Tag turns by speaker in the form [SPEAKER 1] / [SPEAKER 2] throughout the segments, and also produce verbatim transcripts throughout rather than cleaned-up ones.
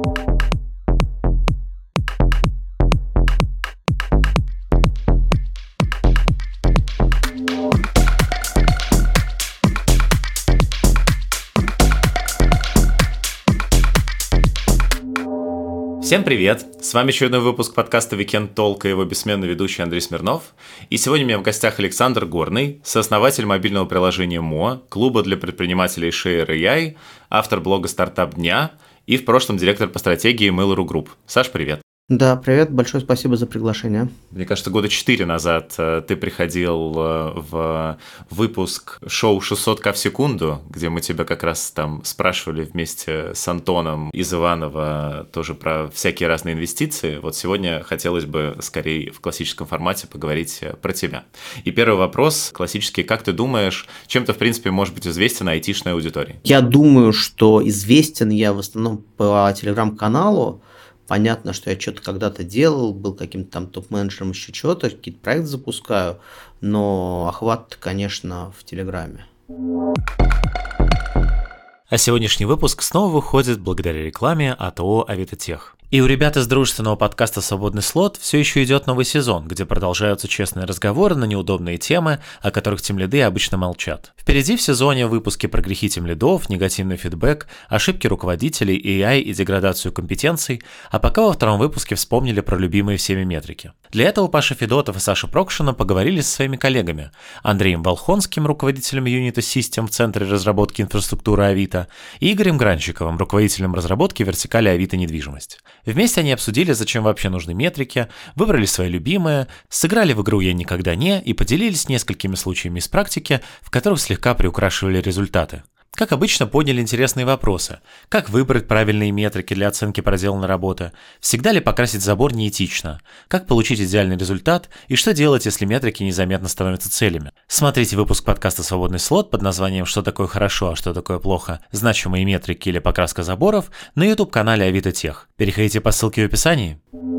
[SPEAKER 1] Всем привет! С вами очередной выпуск подкаста Weekend Talk и его бессменный ведущий Андрей Смирнов. И сегодня у меня в гостях Александр Горный, сооснователь мобильного приложения МО, клуба для предпринимателей Share.ai, автор блога «Стартап дня» и в прошлом директор по стратегии Mail.ru Group. Саш, привет!
[SPEAKER 2] Да, привет, большое спасибо за приглашение.
[SPEAKER 1] Мне кажется, года четыре назад ты приходил в выпуск шоу шестьсот тысяч в секунду, где мы тебя как раз там спрашивали вместе с Антоном из Иванова тоже про всякие разные инвестиции. Вот сегодня хотелось бы скорее в классическом формате поговорить про тебя. И первый вопрос классический. Как ты думаешь, чем ты, в принципе, можешь быть известен айтишной аудитории?
[SPEAKER 2] Я думаю, что известен я в основном по телеграм-каналу. Понятно, что я что-то когда-то делал, был каким-то там топ-менеджером, еще что-то, какие-то проекты запускаю, но охват, конечно, в Телеграме.
[SPEAKER 1] А сегодняшний выпуск снова выходит благодаря рекламе от ООО «Авитотех». И у ребят из дружественного подкаста «Свободный слот» все еще идет новый сезон, где продолжаются честные разговоры на неудобные темы, о которых тимлиды обычно молчат. Впереди в сезоне выпуски про грехи тимлидов, негативный фидбэк, ошибки руководителей, эй ай и деградацию компетенций, а пока во втором выпуске вспомнили про любимые всеми метрики. Для этого Паша Федотов и Саша Прокшина поговорили со своими коллегами Андреем Волхонским, руководителем Unity System в Центре разработки инфраструктуры Авито, и Игорем Гранчиковым, руководителем разработки вертикали Авито недвижимость. Вместе они обсудили, зачем вообще нужны метрики, выбрали свои любимые, сыграли в игру «Я никогда не» и поделились несколькими случаями из практики, в которых слегка приукрашивали результаты. Как обычно, подняли интересные вопросы. Как выбрать правильные метрики для оценки проделанной работы? Всегда ли покрасить забор неэтично? Как получить идеальный результат? И что делать, если метрики незаметно становятся целями? Смотрите выпуск подкаста «Свободный слот» под названием «Что такое хорошо, а что такое плохо? Значимые метрики или покраска заборов» на YouTube-канале Авитотех. Переходите по ссылке в описании.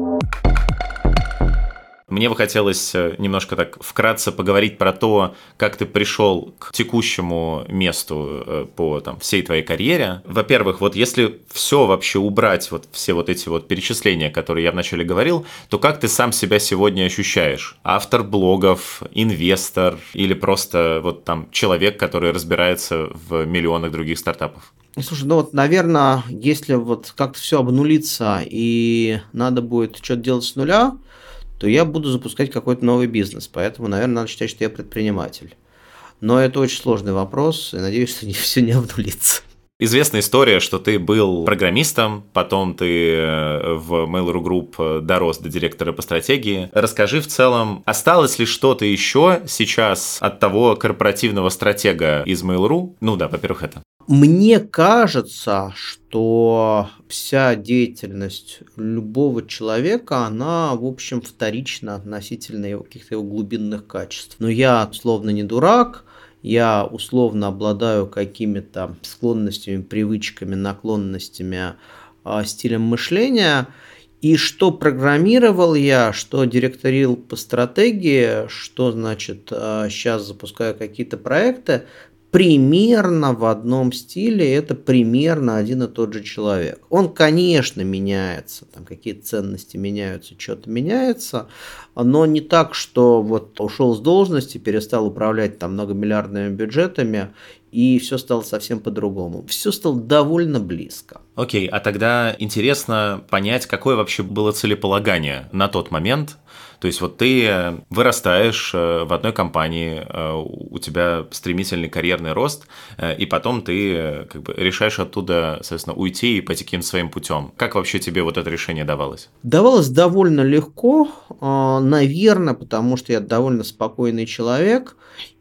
[SPEAKER 1] Мне бы хотелось немножко так вкратце поговорить про то, как ты пришел к текущему месту по там, всей твоей карьере. Во-первых, вот если все вообще убрать, вот все вот эти вот перечисления, которые я вначале говорил, то как ты сам себя сегодня ощущаешь? Автор блогов, инвестор или просто вот там человек, который разбирается в миллионах других стартапов?
[SPEAKER 2] Слушай, ну вот, наверное, если вот как-то все обнулится и надо будет что-то делать с нуля, то я буду запускать какой-то новый бизнес. Поэтому, наверное, надо считать, что я предприниматель. Но это очень сложный вопрос, и надеюсь, что не, все не обнулится.
[SPEAKER 1] Известная история, что ты был программистом, потом ты в Mail.ru Group дорос до директора по стратегии. Расскажи в целом, осталось ли что-то еще сейчас от того корпоративного стратега из Mail.ru? Ну да, во-первых, это.
[SPEAKER 2] Мне кажется, что вся деятельность любого человека, она, в общем, вторична относительно его, каких-то его глубинных качеств. Но я, условно, не дурак, я, условно, обладаю какими-то склонностями, привычками, наклонностями, стилем мышления. И что программировал я, что директорил по стратегии, что, значит, сейчас запускаю какие-то проекты, примерно в одном стиле, это примерно один и тот же человек. Он, конечно, меняется, там какие-то ценности меняются, что-то меняется, но не так, что вот ушел с должности, перестал управлять там многомиллиардными бюджетами, и все стало совсем по-другому. Все стало довольно близко.
[SPEAKER 1] Окей, а тогда интересно понять, какое вообще было целеполагание на тот момент. То есть вот ты вырастаешь в одной компании, у тебя стремительный карьерный рост, и потом ты как бы решаешь оттуда, соответственно, уйти и пойти каким-то своим путем. Как вообще тебе вот это решение давалось?
[SPEAKER 2] Давалось довольно легко, наверное, потому что я довольно спокойный человек.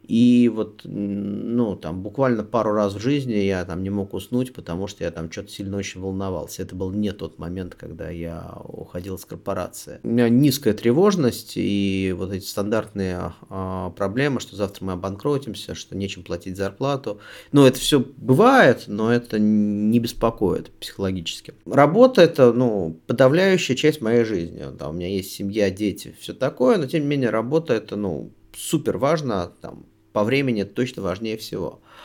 [SPEAKER 2] И вот, ну, там, буквально пару раз в жизни я там не мог уснуть, потому что я там что-то сильно очень волновался. Это был не тот момент, когда я уходил с корпорации. У меня низкая тревожность и вот эти стандартные а, проблемы, что завтра мы обанкротимся, что нечем платить зарплату. Ну, это все бывает, но это не беспокоит психологически. Работа – это, ну, подавляющая часть моей жизни. Да, у меня есть семья, дети, все такое, но тем не менее работа – это, ну, супер важно, там, по времени это точно важнее всего.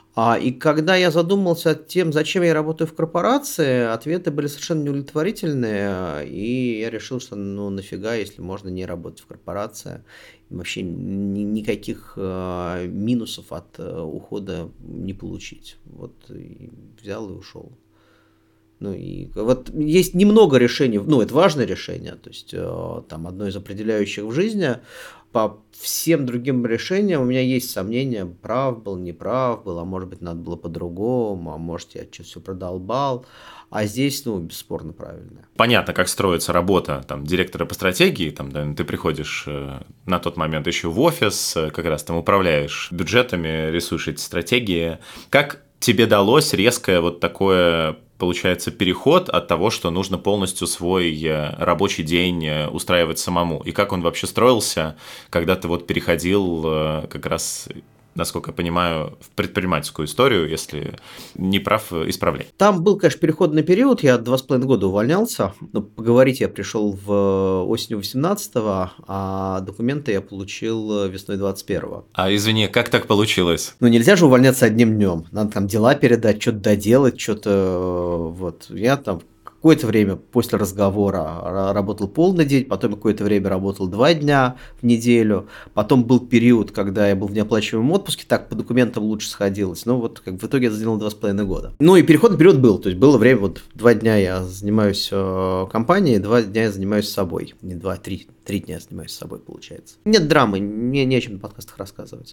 [SPEAKER 2] А, и когда я задумался тем, зачем я работаю в корпорации, ответы были совершенно неудовлетворительные, и я решил, что ну нафига, если можно не работать в корпорации, вообще ни- никаких э, минусов от э, ухода не получить. Вот и взял и ушел. Ну и вот есть немного решений, ну это важное решение, то есть э, там одно из определяющих в жизни. По всем другим решениям у меня есть сомнения, прав был, не прав был, а может быть надо было по-другому, а может я что-то все продолбал, а здесь, ну, бесспорно правильно.
[SPEAKER 1] Понятно, как строится работа там, директора по стратегии. Там, да, ты приходишь э, на тот момент еще в офис, э, как раз там управляешь бюджетами, рисуешь эти стратегии. Как тебе далось резкое вот такое, получается, переход от того, что нужно полностью свой э, рабочий день э, устраивать самому? И как он вообще строился, когда ты вот переходил э, как раз, насколько я понимаю, в предпринимательскую историю, если не прав, исправляй.
[SPEAKER 2] Там был, конечно, переходный период, я два с половиной года увольнялся, но поговорить я пришел в осенью восемнадцатого, а документы я получил весной двадцать первого.
[SPEAKER 1] А извини, как так получилось?
[SPEAKER 2] Ну, нельзя же увольняться одним днем. Надо там дела передать, что-то доделать, что-то вот. Я там какое-то время после разговора работал полный день, потом какое-то время работал два дня в неделю, потом был период, когда я был в неоплачиваемом отпуске, так по документам лучше сходилось, ну вот как в итоге я занял два с половиной года. Ну и переходный период был, то есть было время, вот два дня я занимаюсь э, компанией, два дня я занимаюсь собой, не два, три, три дня я занимаюсь собой, получается. Нет драмы, мне не о чем на подкастах рассказывать.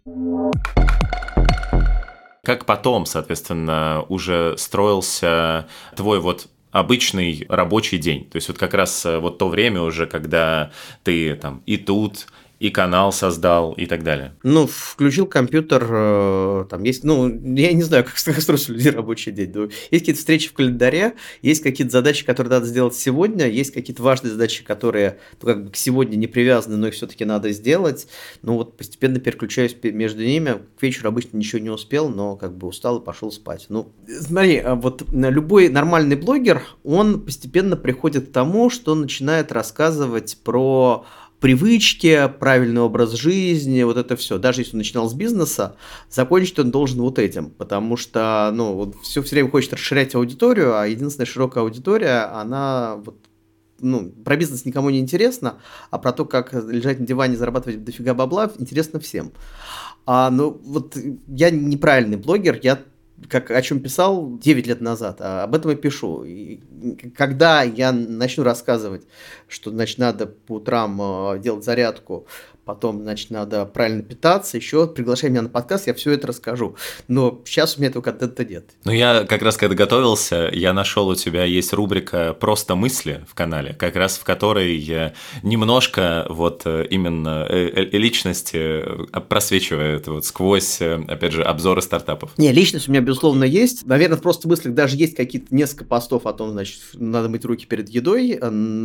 [SPEAKER 1] Как потом, соответственно, уже строился твой вот обычный рабочий день? То есть вот как раз вот то время уже, когда ты там и тут, и канал создал, и так далее.
[SPEAKER 2] Ну, включил компьютер, э, там есть, ну, я не знаю, как, как строится у людей рабочий день. Но есть какие-то встречи в календаре, есть какие-то задачи, которые надо сделать сегодня, есть какие-то важные задачи, которые ну, как бы к сегодня не привязаны, но их все-таки надо сделать. Ну, вот постепенно переключаюсь между ними. К вечеру обычно ничего не успел, но как бы устал и пошел спать. Ну, смотри, вот любой нормальный блогер, он постепенно приходит к тому, что начинает рассказывать про привычки, правильный образ жизни, вот это все. Даже если он начинал с бизнеса, закончить он должен вот этим, потому что, ну, вот все все время хочет расширять аудиторию, а единственная широкая аудитория, она вот ну, про бизнес никому не интересно, а про то, как лежать на диване и зарабатывать дофига бабла, интересно всем. А, ну, вот я неправильный блогер, я как о чем писал девять лет назад, а об этом и пишу. И когда я начну рассказывать, что, значит, надо по утрам делать зарядку, потом, значит, надо правильно питаться, еще приглашай меня на подкаст, я все это расскажу. Но сейчас у меня этого контента нет.
[SPEAKER 1] Ну, я как раз, когда готовился, я нашел у тебя есть рубрика «Просто мысли» в канале, как раз в которой немножко вот именно личности просвечивает вот сквозь, опять же, обзоры стартапов.
[SPEAKER 2] Не, личность у меня, безусловно, есть. Наверное, в «Просто мыслях» даже есть какие-то несколько постов о том, значит, надо мыть руки перед едой,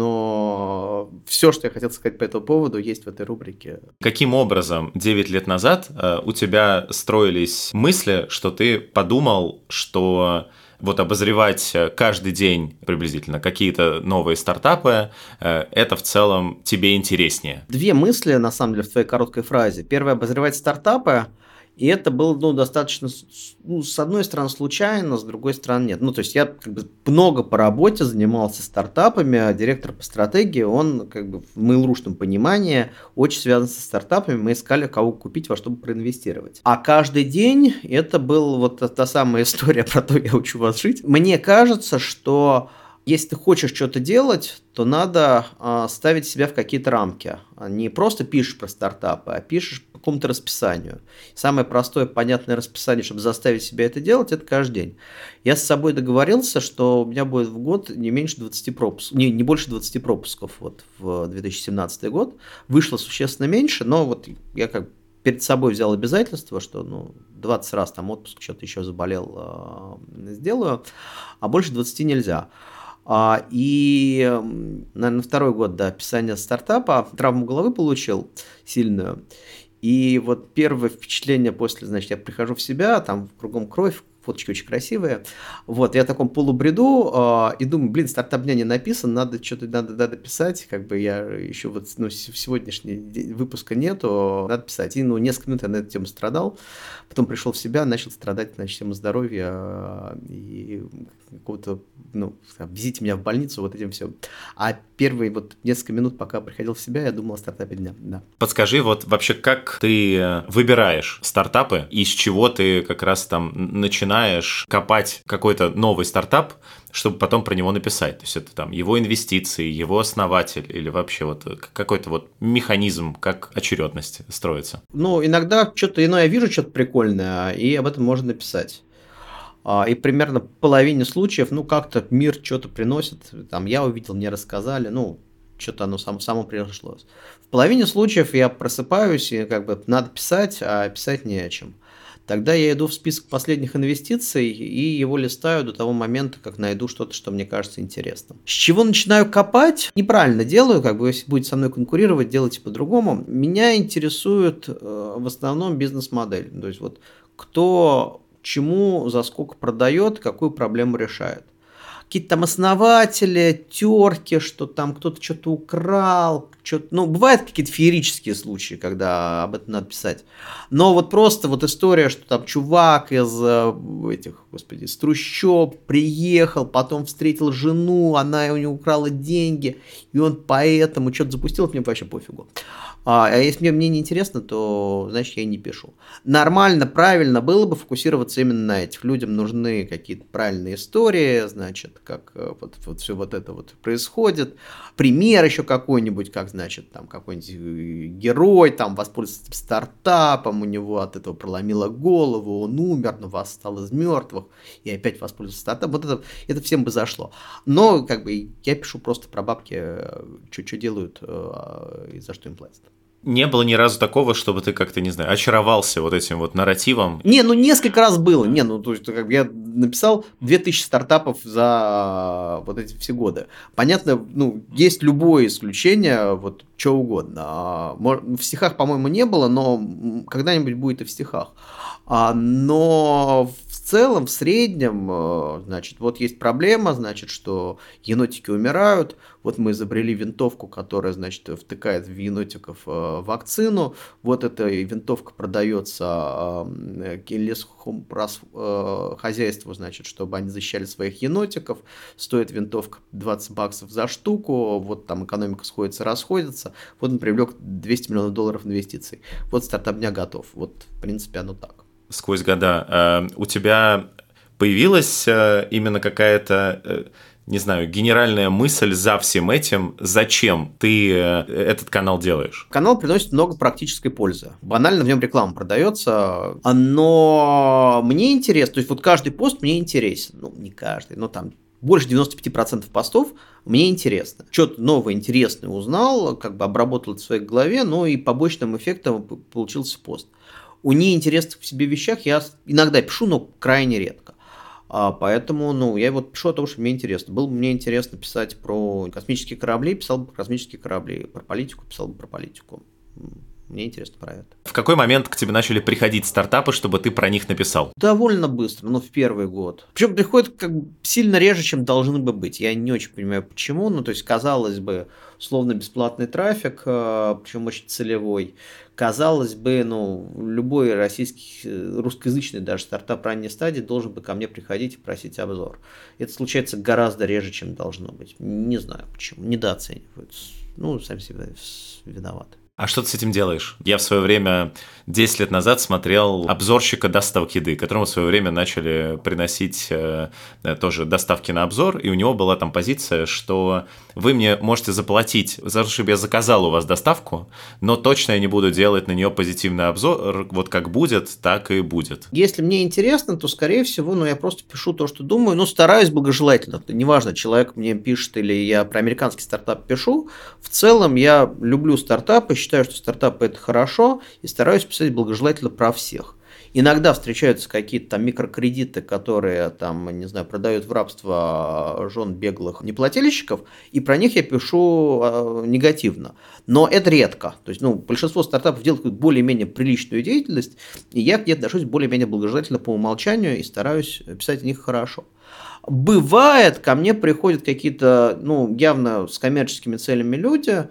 [SPEAKER 2] но все, что я хотел сказать по этому поводу, есть в этой рубрике.
[SPEAKER 1] Каким образом девять лет назад э, у тебя строились мысли, что ты подумал, что вот обозревать каждый день приблизительно какие-то новые стартапы, э, это в целом тебе интереснее?
[SPEAKER 2] Две мысли, на самом деле, в твоей короткой фразе. Первое – обозревать стартапы. И это было, ну, достаточно, ну, с одной стороны, случайно, с другой стороны, нет. Ну, то есть я как бы много по работе занимался стартапами, а директор по стратегии, он как бы в мейл-рушном понимании очень связан со стартапами. Мы искали, кого купить, во что бы проинвестировать. А каждый день это была вот та самая история про то, я учу вас жить. Мне кажется, что если ты хочешь что-то делать, то надо э, ставить себя в какие-то рамки. Не просто пишешь про стартапы, а пишешь по какому-то расписанию. Самое простое, понятное расписание, чтобы заставить себя это делать, это каждый день. Я с собой договорился, что у меня будет в год не меньше двадцати пропусков, не, не больше двадцати пропусков вот, в две тысячи семнадцатый год. Вышло существенно меньше, но вот я как перед собой взял обязательство, что ну, двадцать раз там отпуск, что-то еще заболел, э, сделаю, а больше двадцати нельзя. А, и, наверное, второй год до описания стартапа травму головы получил сильную. И вот первое впечатление после, значит, я прихожу в себя, там кругом кровь, фоточки очень красивые. Вот, я в таком полубреду э, и думаю, блин, стартап дня не написан, надо что-то надо, надо писать, как бы я еще вот, ну, сегодняшний день выпуска нету, надо писать. И, ну, несколько минут я на эту тему страдал, потом пришел в себя, начал страдать, значит, тему здоровья э, и какого-то, ну, везите меня в больницу, вот этим все. А первые вот несколько минут, пока приходил в себя, я думал о стартапе дня, да.
[SPEAKER 1] Подскажи, вот вообще, как ты выбираешь стартапы, из чего ты как раз там начинаешь начинаешь копать какой-то новый стартап, чтобы потом про него написать. То есть это там его инвестиции, его основатель или вообще вот какой-то вот механизм, как очередность строится.
[SPEAKER 2] Ну, иногда что-то иное я вижу, что-то прикольное, и об этом можно написать. И примерно в половине случаев, ну, как-то мир что-то приносит. Там я увидел, мне рассказали, ну, что-то оно само, само пришло. В половине случаев я просыпаюсь, и как бы надо писать, а писать не о чем. Тогда я иду в список последних инвестиций и его листаю до того момента, как найду что-то, что мне кажется интересным. С чего начинаю копать? Неправильно делаю, как бы если будете со мной конкурировать, делайте по-другому. Меня интересует э, в основном бизнес-модель. То есть вот кто чему, за сколько продает, какую проблему решает. Какие-то там основатели, терки, что там кто-то что-то украл, что-то, ну, бывают какие-то феерические случаи, когда об этом надо писать. Но вот просто вот история, что там чувак из этих, господи, из трущоб приехал, потом встретил жену, она у него украла деньги, и он поэтому что-то запустил, мне вообще пофигу. А, а если мне, мне не интересно, то, значит, я и не пишу. Нормально, правильно было бы фокусироваться именно на этих. Людям нужны какие-то правильные истории, значит, как вот, вот все вот это вот происходит. Пример еще какой-нибудь, как, значит, там какой-нибудь герой там воспользовался стартапом, у него от этого проломило голову, он умер, но восстал из мертвых и опять воспользовался стартапом. Вот это, это всем бы зашло. Но, как бы, я пишу просто про бабки, что делают и за что им платят.
[SPEAKER 1] Не было ни разу такого, чтобы ты как-то, не знаю, очаровался вот этим вот нарративом?
[SPEAKER 2] Не, ну несколько раз было. Не, ну то есть как бы я написал две тысячи стартапов за вот эти все годы. Понятно, ну есть любое исключение, вот что угодно. В стихах, по-моему, не было, но когда-нибудь будет и в стихах. Но в целом, в среднем, значит, вот есть проблема, значит, что енотики умирают. Вот мы изобрели винтовку, которая, значит, втыкает в енотиков вакцину. Вот эта винтовка продается лесхозяйству, значит, чтобы они защищали своих енотиков. Стоит винтовка двадцать баксов за штуку. Вот там экономика сходится, расходится. Вот он привлек двести миллионов долларов инвестиций. Вот стартап дня готов. Вот, в принципе, оно так.
[SPEAKER 1] Сквозь года у тебя появилась именно какая-то, не знаю, генеральная мысль за всем этим, зачем ты этот канал делаешь?
[SPEAKER 2] Канал приносит много практической пользы. Банально в нем реклама продается, но мне интересно, то есть вот каждый пост мне интересен, ну не каждый, но там больше девяносто пять процентов постов мне интересно. Что-то новое, интересное узнал, как бы обработал это в своей голове, но и побочным эффектом получился пост. У неинтересных в себе вещах я иногда пишу, но крайне редко. А, поэтому, ну, я вот пишу о том, что мне интересно. Было бы мне интересно писать про космические корабли, писал бы про космические корабли, про политику, писал бы про политику. Мне интересно про это.
[SPEAKER 1] В какой момент к тебе начали приходить стартапы, чтобы ты про них написал?
[SPEAKER 2] Довольно быстро, но в первый год. Причем приходит как бы сильно реже, чем должны бы быть. Я не очень понимаю, почему. Ну, то есть, казалось бы, условно бесплатный трафик, причем очень целевой. Казалось бы, ну, любой российский, русскоязычный даже стартап ранней стадии должен бы ко мне приходить и просить обзор. Это случается гораздо реже, чем должно быть. Не знаю почему. Недооценивают. Ну, сами себе виноваты.
[SPEAKER 1] А что ты с этим делаешь? Я в свое время, десять лет назад, смотрел обзорщика доставок еды, которому в свое время начали приносить э, тоже доставки на обзор, и у него была там позиция, что вы мне можете заплатить за то, чтобы я заказал у вас доставку, но точно я не буду делать на нее позитивный обзор, вот как будет, так и будет.
[SPEAKER 2] Если мне интересно, то, скорее всего, ну, я просто пишу то, что думаю, но стараюсь благожелательно. Неважно, человек мне пишет или я про американский стартап пишу, в целом я люблю стартапы, считаю, что стартапы – это хорошо, и стараюсь писать благожелательно про всех. Иногда встречаются какие-то там микрокредиты, которые там, не знаю, продают в рабство жен беглых неплательщиков, и про них я пишу э, негативно. Но это редко. То есть, ну, большинство стартапов делают более-менее приличную деятельность, и я к ней отношусь более-менее благожелательно по умолчанию и стараюсь писать о них хорошо. Бывает, ко мне приходят какие-то, ну, явно с коммерческими целями люди,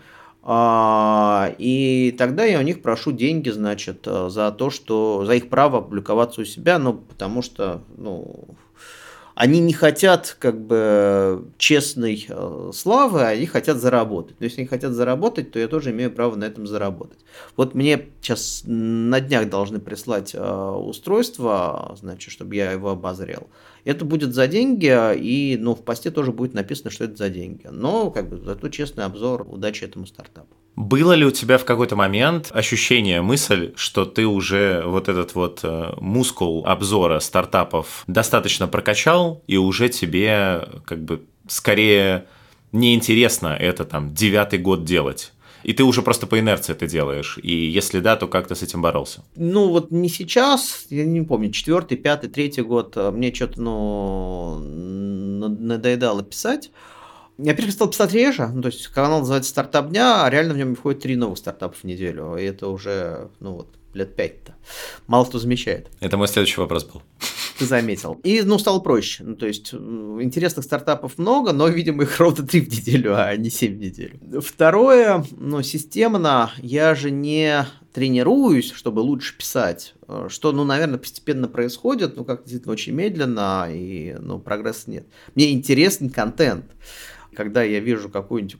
[SPEAKER 2] а, и тогда я у них прошу деньги, значит, за то, что за их право публиковаться у себя, ну, потому что, ну, они не хотят как бы честной э, славы, они хотят заработать. Но если они хотят заработать, то я тоже имею право на этом заработать. Вот мне сейчас на днях должны прислать э, устройство, значит, чтобы я его обозрел. Это будет за деньги, и, ну, в посте тоже будет написано, что это за деньги. Но, как бы, зато честный обзор, удачи этому стартапу.
[SPEAKER 1] Было ли у тебя в какой-то момент ощущение, мысль, что ты уже вот этот вот э, мускул обзора стартапов достаточно прокачал, и уже тебе как бы скорее неинтересно это там девятый год делать? И ты уже просто по инерции это делаешь. И если да, то как ты с этим боролся?
[SPEAKER 2] Ну, вот не сейчас, я не помню, четвертый, пятый, третий год, мне что-то, ну, надоедало писать. Я перестал писать реже, ну, то есть канал называется «Стартап дня», а реально в нем входит три новых стартапа в неделю, и это уже, ну, вот, лет пять-то. Мало кто замечает.
[SPEAKER 1] Это мой следующий вопрос был.
[SPEAKER 2] Ты заметил. И, ну, стало проще. Ну, то есть, интересных стартапов много, но, видимо, их ровно три в неделю, а не семь в неделю. Второе, ну, системно, я же не тренируюсь, чтобы лучше писать, что, ну, наверное, постепенно происходит, ну, как действительно очень медленно, и, ну, прогресса нет. Мне интересен контент. Когда я вижу какую-нибудь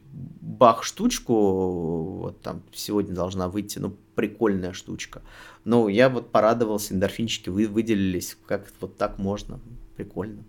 [SPEAKER 2] бах-штучку, вот там сегодня должна выйти, ну, прикольная штучка, ну, я вот порадовался, эндорфинчики вы, выделились, как вот так можно, прикольно.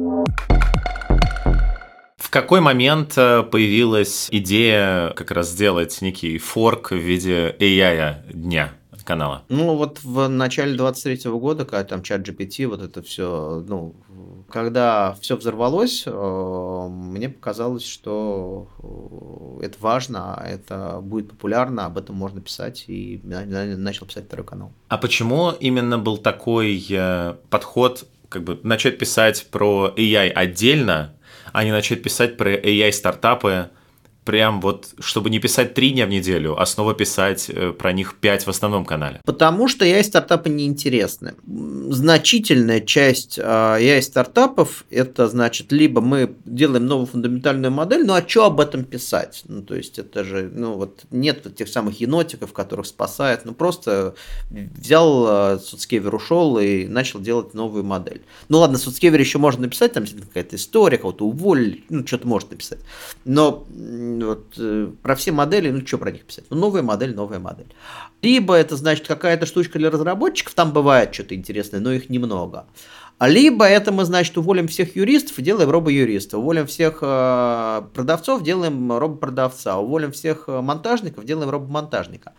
[SPEAKER 1] В какой момент появилась идея как раз сделать некий форк в виде эй ай дня канала?
[SPEAKER 2] Ну, вот в начале двадцать третьего года, когда там чат джи пи ти, вот это все, ну, когда все взорвалось, мне показалось, что это важно, это будет популярно, об этом можно писать, и начал писать второй канал.
[SPEAKER 1] А почему именно был такой подход, как бы начать писать про эй ай отдельно, а не начать писать про эй ай-стартапы, прям вот, чтобы не писать три дня в неделю, а снова писать про них пять в основном канале?
[SPEAKER 2] Потому что эй ай-стартапы неинтересны. Значительная часть эй ай-стартапов – это, значит, либо мы делаем новую фундаментальную модель, ну а что об этом писать? Ну, то есть, это же, ну, вот нет тех самых енотиков, которых спасает, ну, просто взял Суцкевер, ушел и начал делать новую модель. Ну, ладно, Суцкевер еще можно написать, там какая-то история, кого-то уволили, ну, что-то может написать. Но вот, э, про все модели, ну, что про них писать? Ну, новая модель, новая модель. Либо это, значит, какая-то штучка для разработчиков, там бывает что-то интересное, но их немного. Либо это мы, значит, уволим всех юристов и делаем робо-юриста, уволим всех э, продавцов, делаем робо-продавца, уволим всех монтажников, делаем робо-монтажника.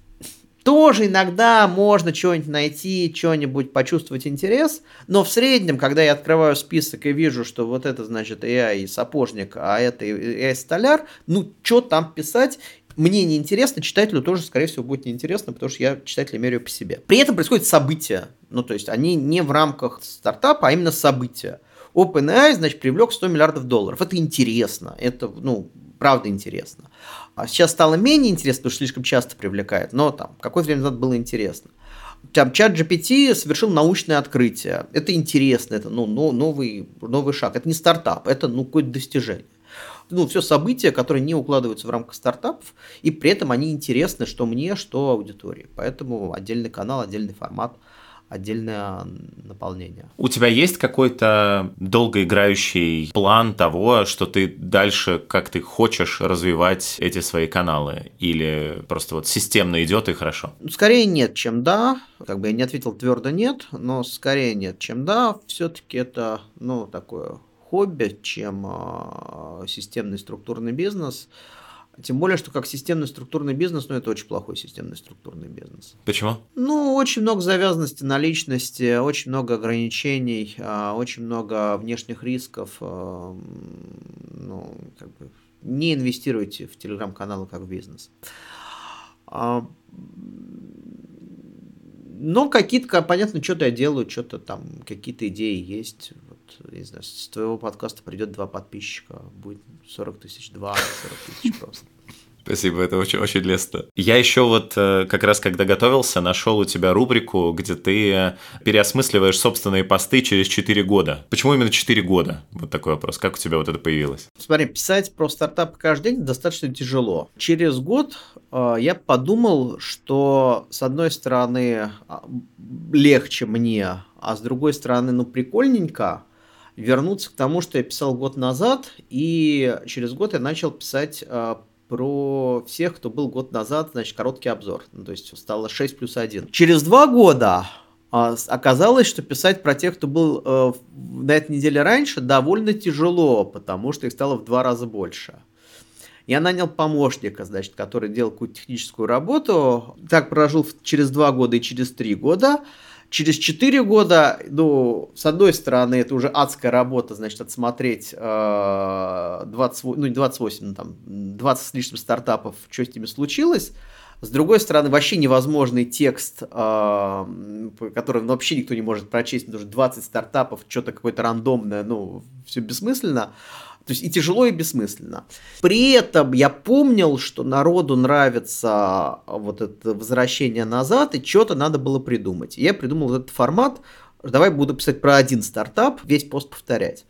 [SPEAKER 2] Тоже иногда можно что-нибудь найти, что-нибудь почувствовать интерес, но в среднем, когда я открываю список и вижу, что вот это, значит, эй ай-сапожник, а это эй ай-столяр, ну, что там писать, мне неинтересно, читателю тоже, скорее всего, будет неинтересно, потому что я читателя меряю по себе. При этом происходят события, ну, то есть, они не в рамках стартапа, а именно события. OpenAI, значит, привлек сто миллиардов долларов. Это интересно, это, ну, правда интересно. А сейчас стало менее интересно, потому что слишком часто привлекает, но там какое-то время назад было интересно. Там чат джи пи ти совершил научное открытие. Это интересно, это, ну, новый, новый шаг. Это не стартап, это, ну, какое-то достижение. Ну, все события, которые не укладываются в рамках стартапов, и при этом они интересны что мне, что аудитории. Поэтому отдельный канал, отдельный формат, отдельное наполнение.
[SPEAKER 1] У тебя есть какой-то долгоиграющий план того, что ты дальше, как ты хочешь развивать эти свои каналы? Или просто вот системно идет и хорошо?
[SPEAKER 2] Скорее нет, чем да. Как бы я не ответил твердо нет, но скорее нет, чем да. Все-таки это, ну, такое хобби, чем э, системный структурный бизнес. Тем более, что как системный структурный бизнес, ну, это очень плохой системный структурный бизнес.
[SPEAKER 1] Почему?
[SPEAKER 2] Ну, очень много завязанности на личности, очень много ограничений, очень много внешних рисков. Ну, как бы не инвестируйте в телеграм-каналы как в бизнес. Но какие-то, понятно, что-то я делаю, что-то там, какие-то идеи есть. Вот, не знаю, с твоего подкаста придет два подписчика, будет сорок тысяч, два, сорок тысяч просто.
[SPEAKER 1] Спасибо, это очень, очень лестно. Я еще вот как раз, когда готовился, нашел у тебя рубрику, где ты переосмысливаешь собственные посты через четыре года. Почему именно четыре года? Вот такой вопрос. Как у тебя вот это появилось?
[SPEAKER 2] Смотри, писать про стартапы каждый день достаточно тяжело. Через год э, я подумал, что с одной стороны легче мне, а с другой стороны, ну, прикольненько вернуться к тому, что я писал год назад, и через год я начал писать э, про всех, кто был год назад, значит, короткий обзор. Ну, то есть стало шесть плюс один. Через два года а, оказалось, что писать про тех, кто был э, на этой неделе раньше, довольно тяжело, потому что их стало в два раза больше. Я нанял помощника, значит, который делал какую-то техническую работу. Так прожил через два года и через три года. Через четыре года, ну, с одной стороны, это уже адская работа, значит, отсмотреть э, двадцать, ну, не двадцать восемь, ну, там, двадцать с лишним стартапов, что с ними случилось. С другой стороны, вообще невозможный текст, э, который вообще никто не может прочесть, потому что двадцать стартапов, что-то какое-то рандомное, ну, все бессмысленно. То есть и тяжело, и бессмысленно. При этом я помнил, что народу нравится вот это возвращение назад, и что-то надо было придумать. И я придумал вот этот формат. Давай буду писать про один стартап, весь пост повторять.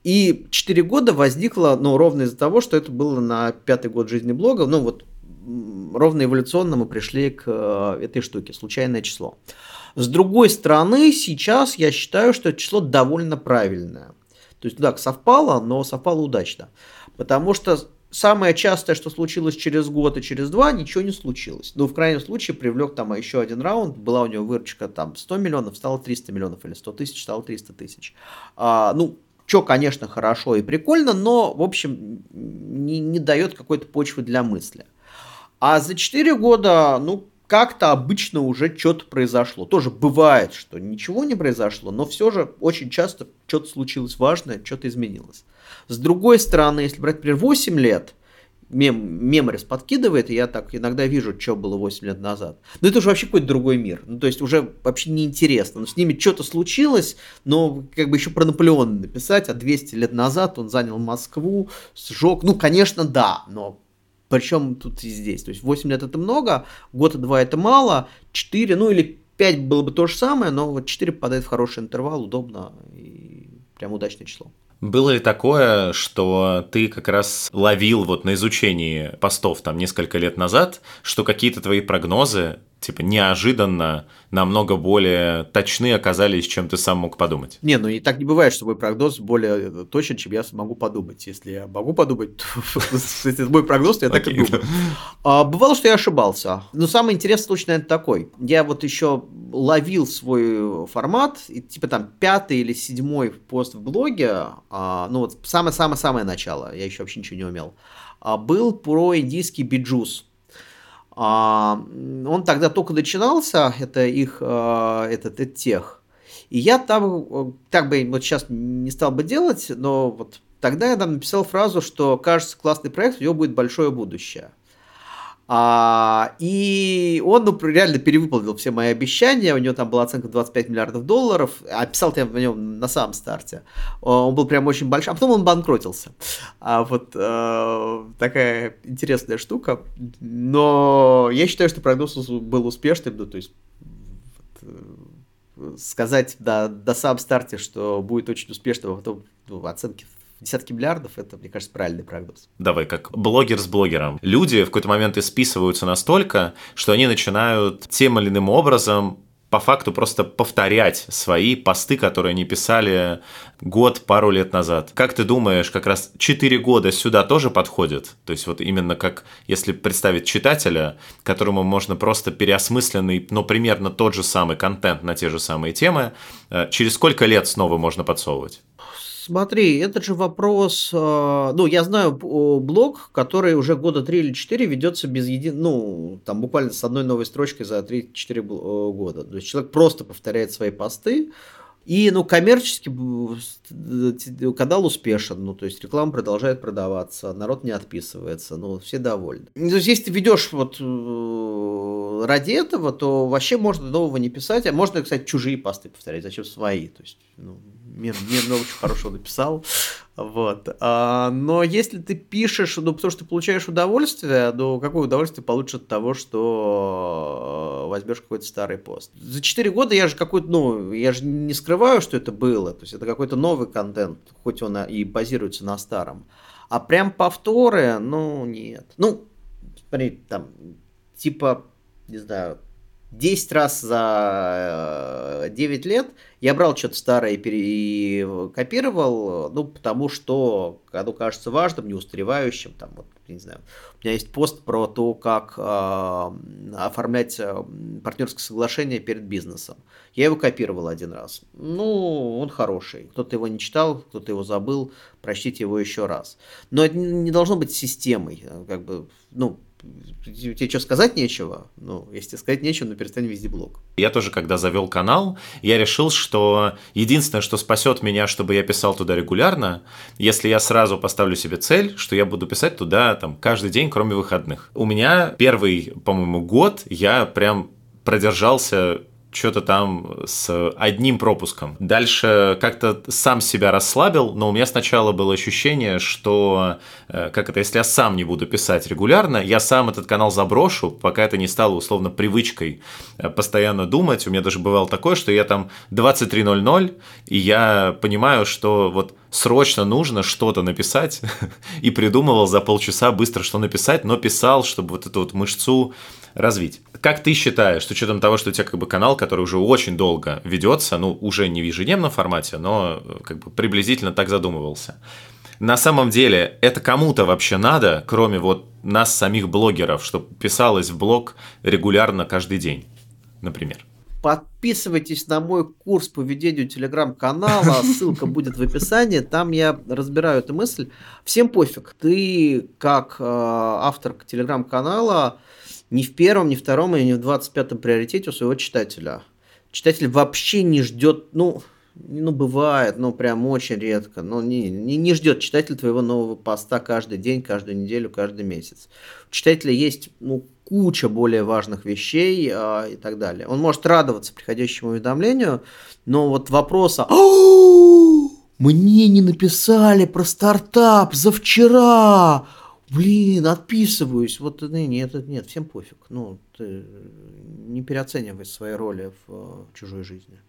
[SPEAKER 2] И четыре года возникло, ну, ровно из-за того, что это было на пятый год жизни блога. Ну, вот ровно эволюционно мы пришли к этой штуке, случайное число. С другой стороны, сейчас я считаю, что это число довольно правильное. То есть, да, совпало, но совпало удачно. Потому что самое частое, что случилось через год и через два, ничего не случилось. Ну, в крайнем случае, привлек там еще один раунд, была у него выручка там сто миллионов, стало триста миллионов, или сто тысяч, стало триста тысяч. А, ну, что, конечно, хорошо и прикольно, но, в общем, не, не дает какой-то почвы для мысли. А за четыре года, ну, как-то обычно уже что-то произошло. Тоже бывает, что ничего не произошло, но все же очень часто что-то случилось важное, что-то изменилось. С другой стороны, если брать, например, восемь лет, мем, Меморис подкидывает, и я так иногда вижу, что было восемь лет назад. Но это уже вообще какой-то другой мир. Ну, то есть уже вообще неинтересно. Ну, с ними что-то случилось, но как бы еще про Наполеона написать, а двести лет назад он занял Москву, сжег. Ну, конечно, да, но... Причем тут и здесь. То есть восемь лет это много, год и два это мало, четыре, ну или пять было бы то же самое, но вот четыре попадает в хороший интервал, удобно и прям удачное число.
[SPEAKER 1] Было ли такое, что ты как раз ловил вот на изучении постов там несколько лет назад, что какие-то твои прогнозы типа неожиданно намного более точны оказались, чем ты сам мог подумать?
[SPEAKER 2] Не, ну и так не бывает, что мой прогноз более точен, чем я могу подумать. Если я могу подумать, то это мой прогноз, то я так и думаю. Бывало, что я ошибался. Но самый интересный случай, наверное, такой. Я вот еще ловил свой формат, и типа там пятый или седьмой пост в блоге, ну вот самое-самое-самое начало, я еще вообще ничего не умел, был про индийский биджус. Он тогда только начинался, это их, этот, этот тех. И я там, так бы вот сейчас не стал бы делать, но вот тогда я там написал фразу, что кажется классный проект, у него будет большое будущее. А, и он ну, реально перевыполнил все мои обещания, у него там была оценка двадцать пять миллиардов долларов, а писал я в нем на самом старте. Он был прям очень большой, а потом он банкротился. А вот э, такая интересная штука. Но я считаю, что прогноз был успешным, ну, то есть вот, сказать до, до самом старте, что будет очень успешным, а потом ну, оценки десятки миллиардов, это, мне кажется, правильный прогноз.
[SPEAKER 1] Давай, как блогер с блогером. Люди в какой-то момент исписываются настолько, что они начинают тем или иным образом по факту просто повторять свои посты, которые они писали год, пару лет назад. Как ты думаешь, как раз четыре года сюда тоже подходит? То есть вот именно как, если представить читателя, которому можно просто переосмысленный, но примерно тот же самый контент на те же самые темы, через сколько лет снова можно подсовывать?
[SPEAKER 2] Смотри, это же вопрос, ну, я знаю блог, который уже года три или четыре ведется без еди... ну, там буквально с одной новой строчкой за три-четыре года. То есть человек просто повторяет свои посты, И, ну, коммерчески канал успешен, ну, то есть реклама продолжает продаваться, народ не отписывается, ну, все довольны. Ну, то есть если ты ведешь вот ради этого, то вообще можно нового не писать, а можно, кстати, чужие посты повторять, зачем свои, то есть, ну, мир, мир много чего хорошего написал, вот. А, но если ты пишешь, ну, потому что ты получаешь удовольствие, ну, какое удовольствие получишь от того, что возьмешь какой-то старый пост. За четыре года я же какой-то, ну, я же не скрываю, что это было, то есть это какой-то новый контент, хоть он и базируется на старом. А прям повторы, ну, нет. Ну, смотри, там, типа, не знаю, десять раз за девять лет я брал что-то старое и копировал, ну, потому что оно кажется важным, неустаревающим, там, вот, не знаю, у меня есть пост про то, как э, оформлять партнерское соглашение перед бизнесом. Я его копировал один раз. Ну, он хороший. Кто-то его не читал, кто-то его забыл, прочтите его еще раз. Но это не должно быть системой, как бы, ну, тебе что, сказать нечего? Ну, если тебе сказать нечего, ну перестань вести блог.
[SPEAKER 1] Я тоже, когда завел канал, я решил, что единственное, что спасет меня, чтобы я писал туда регулярно, если я сразу поставлю себе цель, что я буду писать туда там каждый день, кроме выходных. У меня первый, по-моему, год я прям продержался что-то там с одним пропуском. Дальше как-то сам себя расслабил, но у меня сначала было ощущение, что, как это, если я сам не буду писать регулярно, я сам этот канал заброшу, пока это не стало условно привычкой постоянно думать. У меня даже бывало такое, что я там двадцать три ноль ноль, и я понимаю, что вот срочно нужно что-то написать, и придумывал за полчаса быстро, что написать, но писал, чтобы вот эту вот мышцу развить. Как ты считаешь, с учетом того, что у тебя как бы канал, который уже очень долго ведется, ну, уже не в ежедневном формате, но как бы приблизительно так задумывался. На самом деле, это кому-то вообще надо, кроме вот нас, самих блогеров, чтобы писалось в блог регулярно каждый день, например?
[SPEAKER 2] Подписывайтесь на мой курс по ведению телеграм-канала, ссылка будет в описании, там я разбираю эту мысль. Всем пофиг, ты как э, автор телеграм-канала ни в первом, ни в втором и ни в двадцать пятом приоритете у своего читателя. Читатель вообще не ждет, ну, ну бывает, ну прям очень редко, но не, не, не ждет читатель твоего нового поста каждый день, каждую неделю, каждый месяц. У читателя есть, ну, куча более важных вещей а, и так далее. Он может радоваться приходящему уведомлению, но вот вопроса «Мне не написали про стартап за вчера!» Блин, отписываюсь. Вот нет, нет, всем пофиг. Ну, ты не переоценивай свои роли в uh, чужой жизни.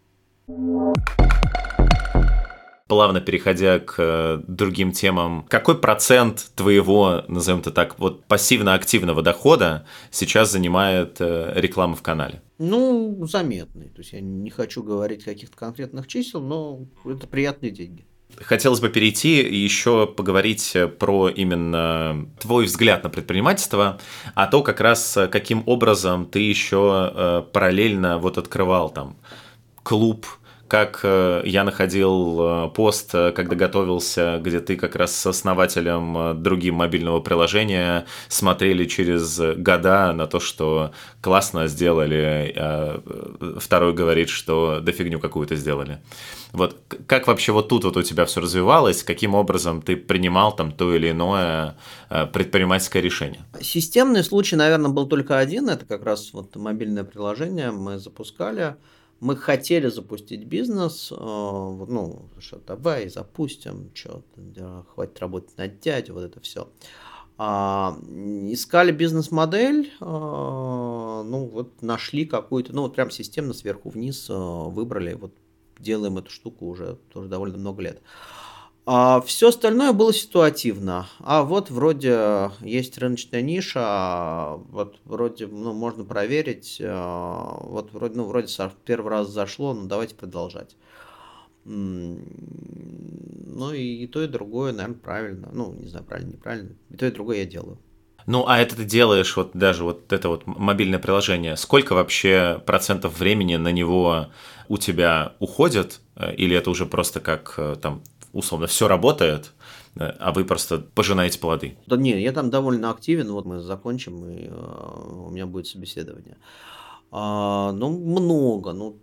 [SPEAKER 1] Плавно переходя к другим темам, какой процент твоего, назовем это так, вот пассивно-активного дохода сейчас занимает реклама в канале?
[SPEAKER 2] Ну, заметный. То есть я не хочу говорить каких-то конкретных чисел, но это приятные деньги.
[SPEAKER 1] Хотелось бы перейти и еще поговорить про именно твой взгляд на предпринимательство, а то как раз каким образом ты еще параллельно вот открывал там клуб, как я находил пост, когда готовился, где ты как раз с основателем другим мобильного приложения смотрели через года на то, что классно сделали, а второй говорит, что да фигню какую-то сделали. Вот как вообще вот тут вот у тебя все развивалось, каким образом ты принимал там то или иное предпринимательское решение?
[SPEAKER 2] Системный случай, наверное, был только один, это как раз вот мобильное приложение мы запускали. Мы хотели запустить бизнес, ну, что давай запустим, что хватит работать на дядю, вот это все. Искали бизнес-модель, ну, вот нашли какую-то, ну, вот прям системно сверху вниз выбрали, вот делаем эту штуку уже тоже довольно много лет. А все остальное было ситуативно. А вот вроде есть рыночная ниша, вот вроде, ну, можно проверить, вот вроде, ну, вроде в первый раз зашло, ну, давайте продолжать. Ну, и, и то, и другое, наверное, правильно. Ну, не знаю, правильно, неправильно. И то, и другое я делаю.
[SPEAKER 1] Ну, а это ты делаешь, вот даже вот это вот мобильное приложение, сколько вообще процентов времени на него у тебя уходит? Или это уже просто как там условно все работает, а вы просто пожинаете плоды?
[SPEAKER 2] Да нет, я там довольно активен, вот мы закончим, и uh, у меня будет собеседование. Uh, ну, много, ну,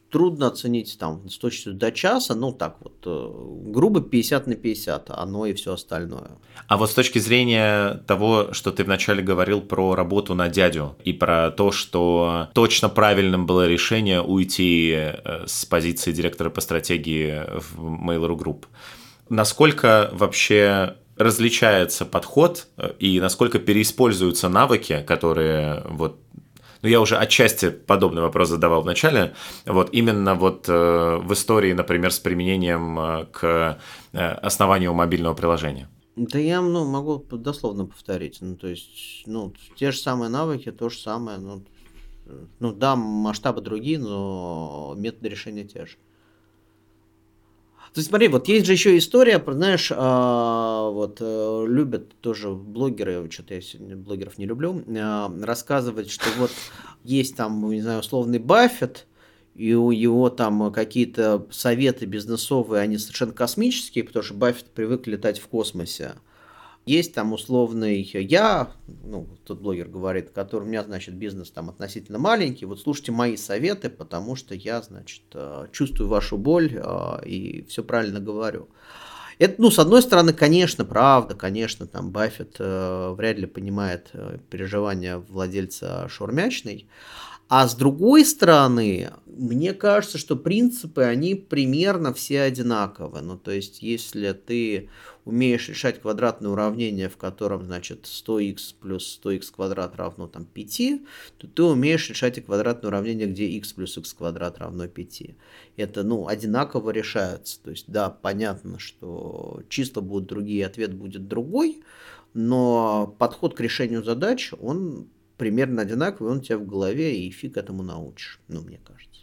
[SPEAKER 2] трудно оценить там с точностью до часа, ну так вот, грубо пятьдесят на пятьдесят, оно и все остальное.
[SPEAKER 1] А вот с точки зрения того, что ты вначале говорил про работу на дядю и про то, что точно правильным было решение уйти с позиции директора по стратегии в Mail.ru Group, насколько вообще различается подход и насколько переиспользуются навыки, которые вот... Ну, я уже отчасти подобный вопрос задавал в начале. Вот именно вот э, в истории, например, с применением э, к э, основанию мобильного приложения.
[SPEAKER 2] Да я ну, могу дословно повторить. Ну, то есть, ну, те же самые навыки, то же самое. Ну, ну да, масштабы другие, но методы решения те же. То есть, смотри, вот есть же еще история, знаешь, а, вот э, любят тоже блогеры, что-то я сегодня блогеров не люблю, а, рассказывать, что вот есть там, не знаю, условный Баффет, и у его там какие-то советы бизнесовые, они совершенно космические, потому что Баффет привык летать в космосе. Есть там условный я, ну, тот блогер говорит, который у меня, значит, бизнес там относительно маленький, вот слушайте мои советы, потому что я, значит, чувствую вашу боль и все правильно говорю. Это, ну, с одной стороны, конечно, правда, конечно, там Баффет э, вряд ли понимает переживания владельца шаурмячной, а с другой стороны, мне кажется, что принципы, они примерно все одинаковые. Ну, то есть, если ты умеешь решать квадратное уравнение, в котором, значит, сто икс плюс сто икс квадрат равно там пять, то ты умеешь решать и квадратное уравнение, где x плюс x квадрат равно пять. Это, ну, одинаково решаются. То есть, да, понятно, что числа будут другие, ответ будет другой, но подход к решению задач, он примерно одинаковый, он у тебя в голове, и фиг этому научишь, ну, мне кажется.